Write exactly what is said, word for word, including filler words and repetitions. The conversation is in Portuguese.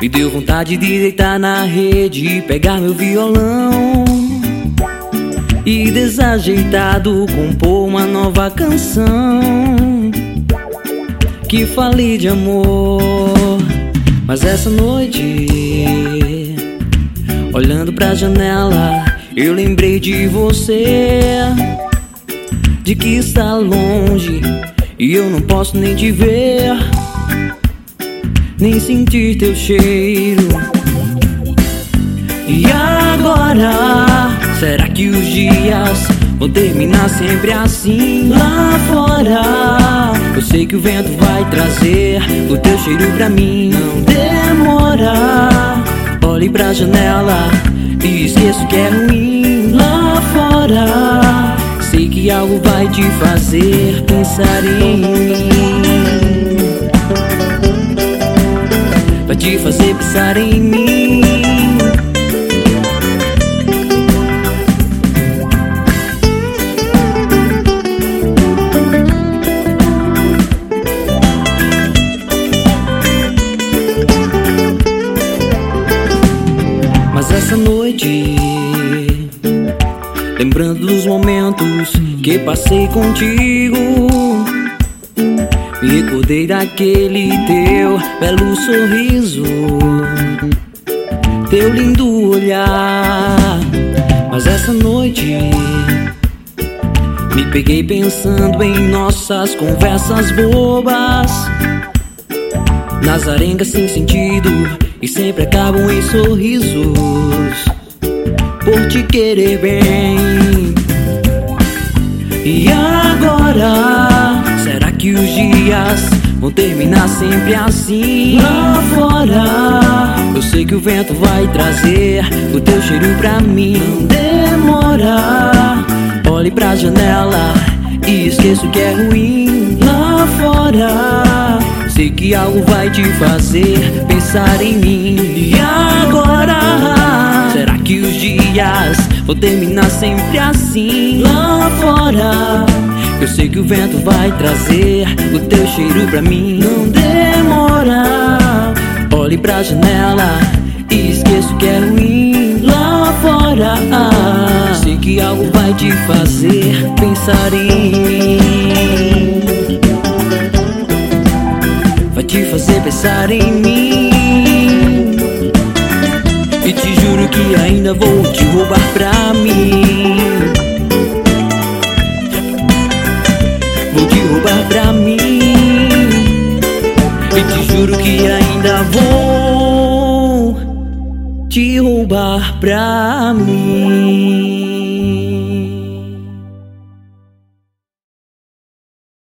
Me deu vontade de deitar na rede, pegar meu violão e desajeitado compor uma nova canção que fale de amor. Mas essa noite, olhando pra janela, eu lembrei de você, de que está longe e eu não posso nem te ver, nem sentir teu cheiro. E agora, será que os dias vão terminar sempre assim lá fora? Eu sei que o vento vai trazer o teu cheiro pra mim. Não demora, olhe pra janela e esqueço que é ruim lá fora. Sei que algo vai te fazer pensar em mim, vai te fazer pensar em mim. Mas essa noite, lembrando dos momentos que passei contigo, me recordei daquele teu belo sorriso, teu lindo olhar. Mas essa noite, me peguei pensando em nossas conversas bobas, nas arengas sem sentido e sempre acabam em sorrisos, por te querer bem. E agora, será que os dias vão terminar sempre assim lá fora? Eu sei que o vento vai trazer o teu cheiro pra mim. Não demora, olhe pra janela e esqueço que é ruim lá fora. Sei que algo vai te fazer pensar em mim. E agora, será que os dias vão terminar sempre assim lá fora? Eu sei que o vento vai trazer o teu cheiro pra mim. Não demora, olhe pra janela e esqueço que é ruim lá fora. Sei que algo vai te fazer pensar em mim, vai te fazer pensar em mim. E te juro que ainda vou te roubar pra mim, vou te roubar pra mim. E te juro que ainda vou te roubar pra mim.